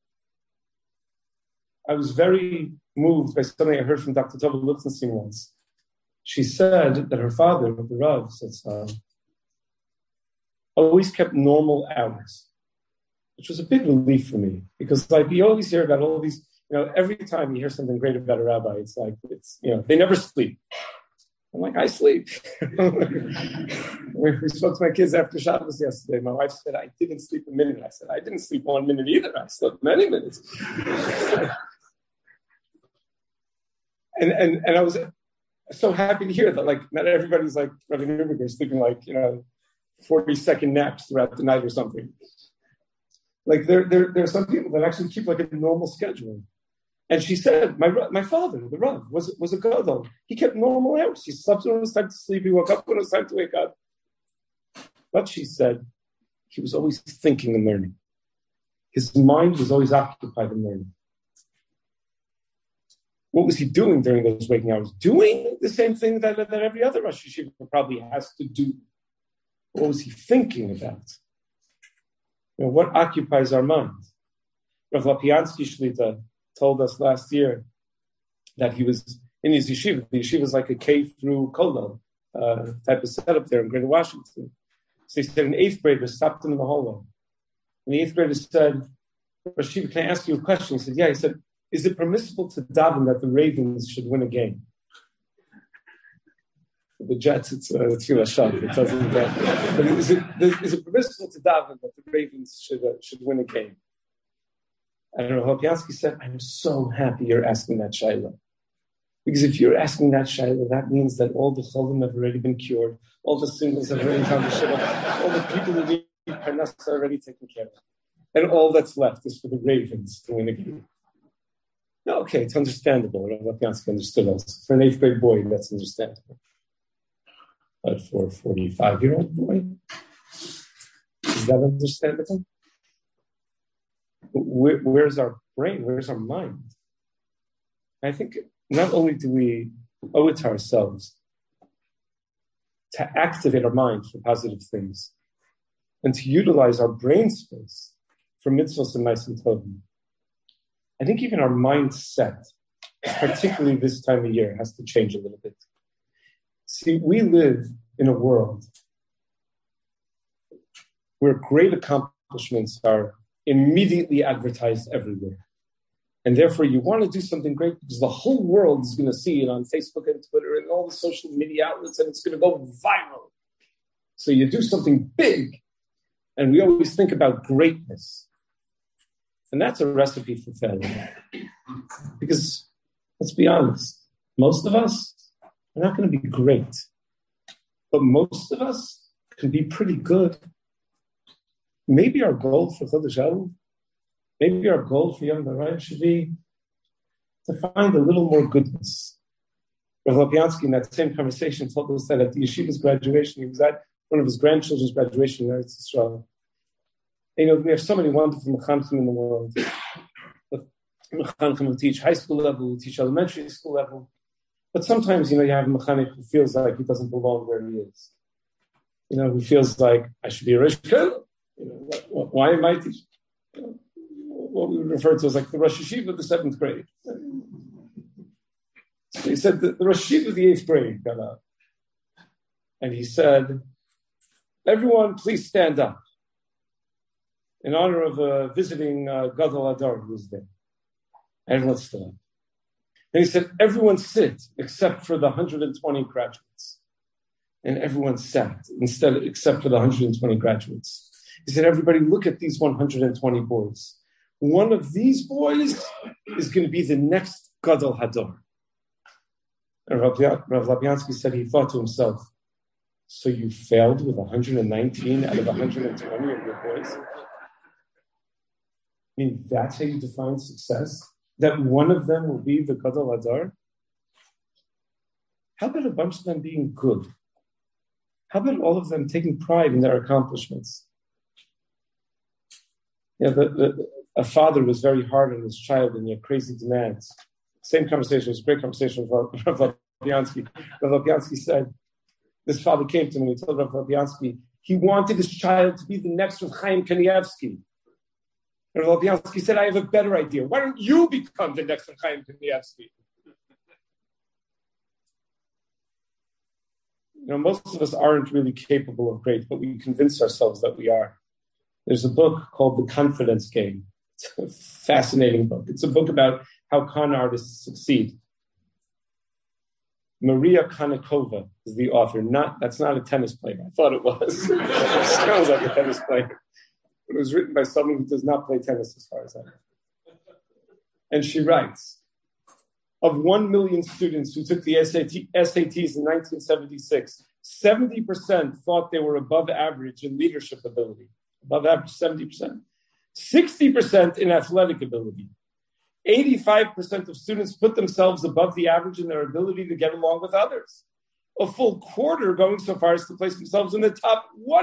was very moved by something I heard from Dr. Tova Lichtenstein once. She said that her father, the Rav, always kept normal hours, which was a big relief for me, because you always hear about all these, every time you hear something great about a rabbi, it's like, they never sleep. I'm like, I sleep. We spoke to my kids after Shabbos yesterday. My wife said, I didn't sleep a minute. I said, I didn't sleep 1 minute either. I slept many minutes. and I was so happy to hear that, not everybody's like Rabbi Nuremberg, sleeping 40-second naps throughout the night or something. There are some people that actually keep a normal schedule. And she said, my father, the Rav, was a gadol. He kept normal hours. He slept when it was time to sleep. He woke up when it was time to wake up. But she said, he was always thinking and learning. His mind was always occupied in learning. What was he doing during those waking hours? Doing the same thing that every other Rosh Yeshiva probably has to do. What was he thinking about? What occupies our mind? Rav Lapiansky Shlita told us last year that he was in his yeshiva. The yeshiva is like a cave through kollel type of setup there in Greater Washington. So he said an 8th grader stopped him in the hallway. And the 8th grader said, Rosh Yeshiva, can I ask you a question? He said, yeah. He said, is it permissible to daven that the Ravens should win a game? For the Jets, it's Tefillah Shah. It doesn't get. But is it permissible to daven that the Ravens should win a game? And Rav Lapiansky said, I'm so happy you're asking that shayla. Because if you're asking that shayla, that means that all the cholim have already been cured, all the singles have already found the shiva, all the people who need parnas are already taken care of. And all that's left is for the Ravens to win a game. No, okay, it's understandable. Rav Lapiansky understood us. For an 8th grade boy, that's understandable. But for a 45-year-old boy, is that understandable? Where's our brain? Where's our mind? I think not only do we owe it to ourselves to activate our mind for positive things and to utilize our brain space for mitzvahs and ma'asim tovim, I think even our mindset, particularly this time of year, has to change a little bit. See, we live in a world where great accomplishments are immediately advertised everywhere. And therefore you want to do something great because the whole world is going to see it on Facebook and Twitter and all the social media outlets, and it's going to go viral. So you do something big, and we always think about greatness. And that's a recipe for failure. Because, let's be honest, most of us are not going to be great. But most of us can be pretty good. Maybe our goal for Chodesh Elul, maybe our goal for Yom Narayim should be to find a little more goodness. Rav Lapiansky, in that same conversation, told us that at the yeshiva's graduation, he was at one of his grandchildren's graduation in Eretz Yisrael. And, we have so many wonderful mechanchim in the world. But mechanchim who teach high school level, who teach elementary school level. But sometimes, you have a mechanic who feels like he doesn't belong where he is. Who feels like, I should be a Rosh Yeshiva. Why am I teaching? What we would refer to as like the Rosh Yeshiva of the 7th grade. So he said the Rosh Yeshiva of the 8th grade got up. And he said, everyone please stand up in honor of a visiting Gadol Adar who was there. Everyone stood up. And he said, everyone sit except for the 120 graduates. And everyone sat, except for the 120 graduates. He said, everybody, look at these 120 boys. One of these boys is going to be the next Gadol Hador. And Rav Lapiansky said he thought to himself, so you failed with 119 out of 120 of your boys? I mean, that's how you define success? That one of them will be the Gadol Hador? How about a bunch of them being good? How about all of them taking pride in their accomplishments? A father was very hard on his child and he had crazy demands. Same conversation, it was a great conversation with Rav Lapiansky. Rav Lapiansky said, this father came to me and he told Rav Lapiansky, he wanted his child to be the next Rav Chaim Kanievsky. And Rav Lapiansky said, I have a better idea. Why don't you become the next Rav Chaim Kanievsky? Most of us aren't really capable of great, but we convince ourselves that we are. There's a book called The Confidence Game. It's a fascinating book. It's a book about how con artists succeed. Maria Konnikova is the author. That's not a tennis player. I thought it was. It sounds like a tennis player. But it was written by someone who does not play tennis as far as I know. And she writes, of 1 million students who took the SATs in 1976, 70% thought they were above average in leadership ability. Above average, 70%. 60% in athletic ability. 85% of students put themselves above the average in their ability to get along with others. A full quarter going so far as to place themselves in the top 1%.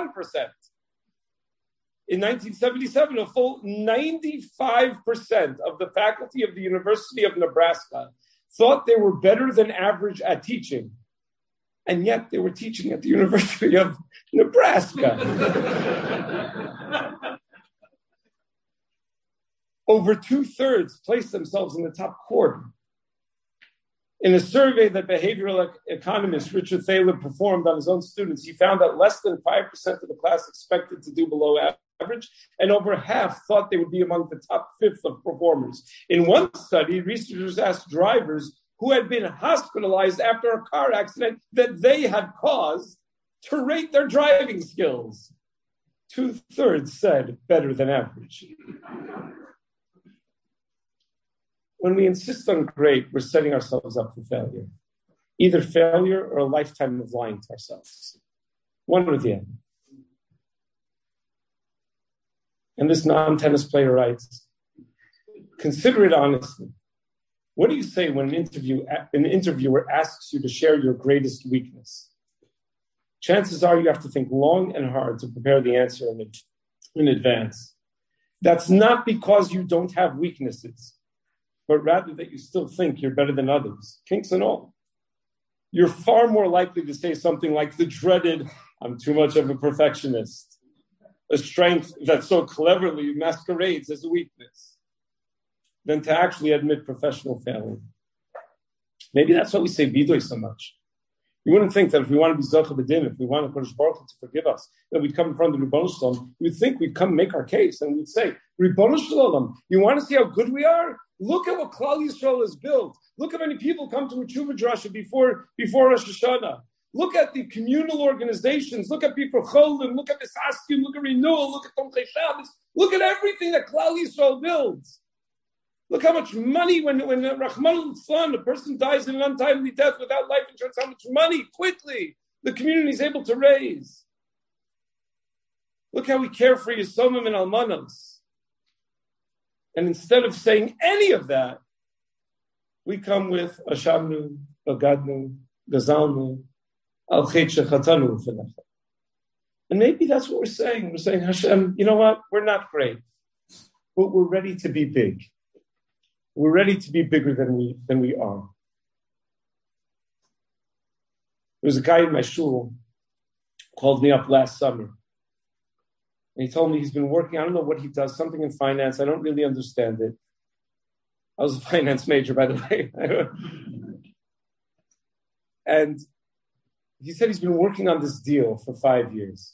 In 1977, a full 95% of the faculty of the University of Nebraska thought they were better than average at teaching. And yet they were teaching at the University of Nebraska. Over 2/3 placed themselves in the top quarter. In a survey that behavioral economist Richard Thaler performed on his own students, he found that less than 5% of the class expected to do below average, and over half thought they would be among the top fifth of performers. In one study, researchers asked drivers who had been hospitalized after a car accident that they had caused to rate their driving skills. 2/3 said better than average. When we insist on great, we're setting ourselves up for failure. Either failure or a lifetime of lying to ourselves. One or the other. And this non-tennis player writes, consider it honestly. What do you say when an interviewer asks you to share your greatest weakness? Chances are you have to think long and hard to prepare the answer in advance. That's not because you don't have weaknesses, but rather that you still think you're better than others, kinks and all. You're far more likely to say something like the dreaded, I'm too much of a perfectionist, a strength that so cleverly masquerades as a weakness, than to actually admit professional failing. Maybe that's why we say Vidoy so much. You wouldn't think that if we want to be Zocha B'Din, if we want Kodesh Baruch Hu to forgive us, that we'd come in front of the Ribono Shel Olam. You'd think we'd come make our case, and we'd say, Ribono Shel Olam, you want to see how good we are? Look at what Klal Yisrael has built. Look how many people come to a Tshuva Drasha before Rosh Hashanah. Look at the communal organizations. Look at Bikkur Cholim. Look at Misaskim. Look at Renewal. Look at Tomchei Shabbos. Look at everything that Klal Yisrael builds. Look how much money, when Rahman al-Islam, a person dies in an untimely death without life insurance, how much money, quickly, the community is able to raise. Look how we care for Yisomim and Almanos. And instead of saying any of that, we come with Ashamnu, Bagadnu, Gazalnu, Al-Chet Shechatanu V'Nachal. And maybe that's what we're saying. We're saying, Hashem, you know what? We're not great, but we're ready to be big. We're ready to be bigger than we are. There was a guy in my shul called me up last summer. And he told me he's been working, I don't know what he does, something in finance. I don't really understand it. I was a finance major, by the way. And he said he's been working on this deal for 5 years.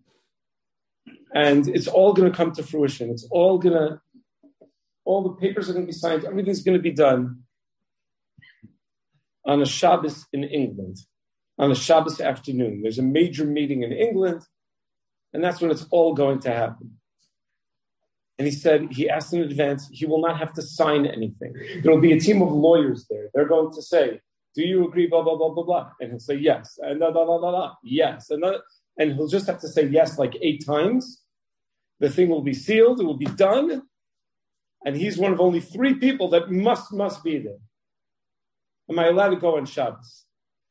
And it's all going to come to fruition. All the papers are going to be signed. Everything's going to be done on a Shabbos in England, on a Shabbos afternoon. There's a major meeting in England, and that's when it's all going to happen. And he said, he asked in advance, he will not have to sign anything. There will be a team of lawyers there. They're going to say, do you agree, blah, blah, blah, blah, blah. And he'll say yes, and blah, blah, blah, blah, blah, yes. And he'll just have to say yes like 8 times. The thing will be sealed, it will be done. And he's one of only 3 people that must be there. Am I allowed to go on Shabbos?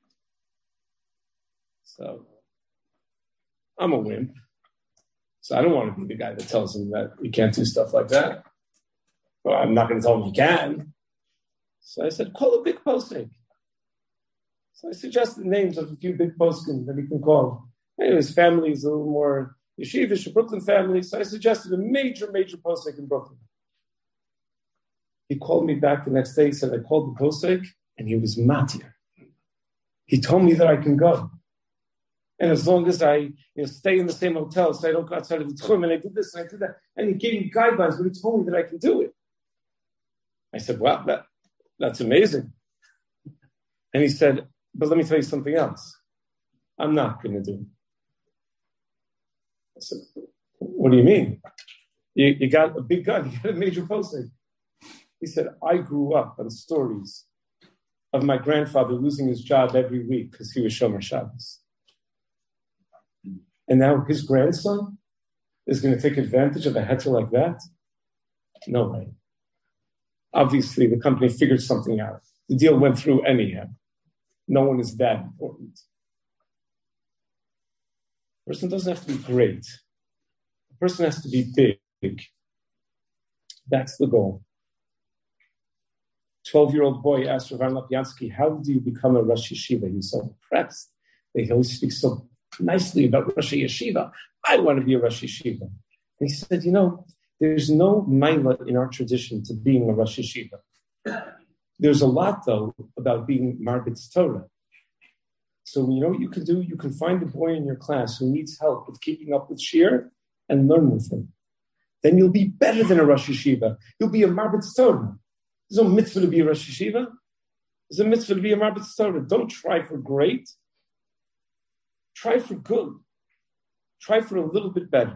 So, I'm a wimp. So I don't want to be the guy that tells him that he can't do stuff like that. Well, I'm not going to tell him he can. So I said, call a big posek. So I suggested names of a few big poskim that he can call. Anyway, his family is a little more yeshivish, a Brooklyn family. So I suggested a major posek in Brooklyn. He called me back the next day. He said, I called the posek, and he was matir. He told me that I can go. And as long as I stay in the same hotel, so I don't go outside of the tchum, and I did this and I did that. And he gave me guidelines, but he told me that I can do it. I said, wow, that's amazing. And he said, but let me tell you something else. I'm not going to do it. I said, what do you mean? You got a big gun, you got a major posting. He said, I grew up on stories of my grandfather losing his job every week because he was Shomer Shabbos. And now his grandson is going to take advantage of a heter like that? No way. Obviously, the company figured something out. The deal went through anyhow. No one is that important. A person doesn't have to be great. A person has to be big. That's the goal. 12-year-old boy asked Rav Lapiansky, how do you become a Rosh Yeshiva? He was so impressed that he always speaks so nicely about Rosh Yeshiva. I want to be a Rosh Yeshiva. And he said, there's no maila in our tradition to being a Rosh Yeshiva. There's a lot, though, about being Marbitz Torah. So you know what you can do? You can find a boy in your class who needs help with keeping up with Shir and learn with him. Then you'll be better than a Rosh Yeshiva. You'll be a Marbitz Torah. There's no mitzvah to be a Rosh Yeshiva. There's a mitzvah to be a Marbitz Torah. Don't try for great. Try for good. Try for a little bit better.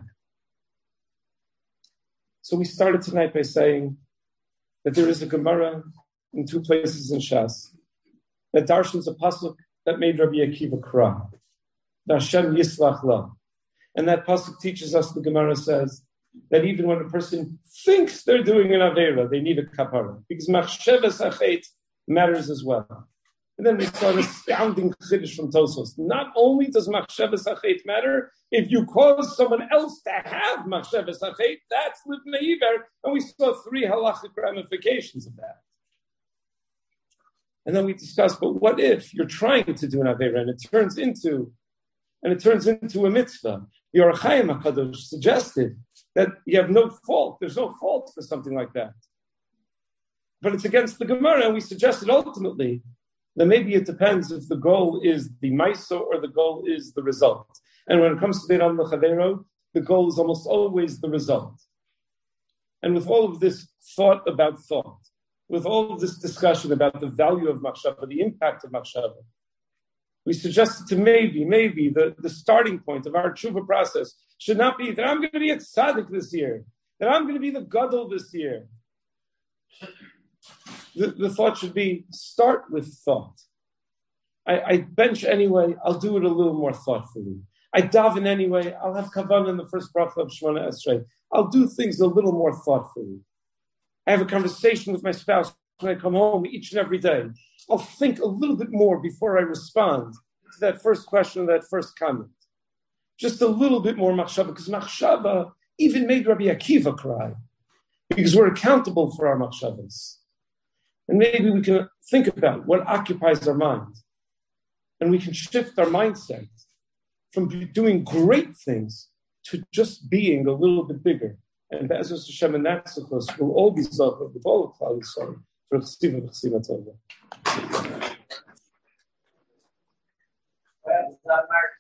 So we started tonight by saying that there is a Gemara in 2 places in Shas that darshans a pasuk that made Rabbi Akiva cry. Hashem Yislach La. And that pasuk teaches us, the Gemara says, that even when a person thinks they're doing an Aveira, they need a kapara. Because machshavas hachet matters as well. And then we saw an astounding chiddush from Tosfos. Not only does machshavas hachet matter, if you cause someone else to have machshavas hachet, that's livnei iver. And we saw 3 halachic ramifications of that. And then we discussed, but what if you're trying to do an Aveira and it turns into a mitzvah? The Orach Chaim HaKadosh suggested that you have no fault. There's no fault for something like that. But it's against the Gemara, and we suggested ultimately that maybe it depends if the goal is the Maiso or the goal is the result. And when it comes to Beiram L'Chaveiro, the goal is almost always the result. And with all of this thought about thought, with all of this discussion about the value of machshava, the impact of machshava, we suggested to maybe the starting point of our tshuva process should not be that I'm going to be a tzaddik this year, that I'm going to be the gadol this year. The thought should be, start with thought. I bench anyway, I'll do it a little more thoughtfully. I daven anyway, I'll have kavanah in the first bracha of Shemona Esrei. I'll do things a little more thoughtfully. I have a conversation with my spouse when I come home each and every day. I'll think a little bit more before I respond to that first question or that first comment. Just a little bit more machshava, because machshava even made Rabbi Akiva cry, because we're accountable for our machshavas. And maybe we can think about what occupies our mind, and we can shift our mindset from doing great things to just being a little bit bigger. And Be'ezus Hashem and that sukkos will all be zochah with all of Klal Yisrael for Chestiva v'Chesima Tova.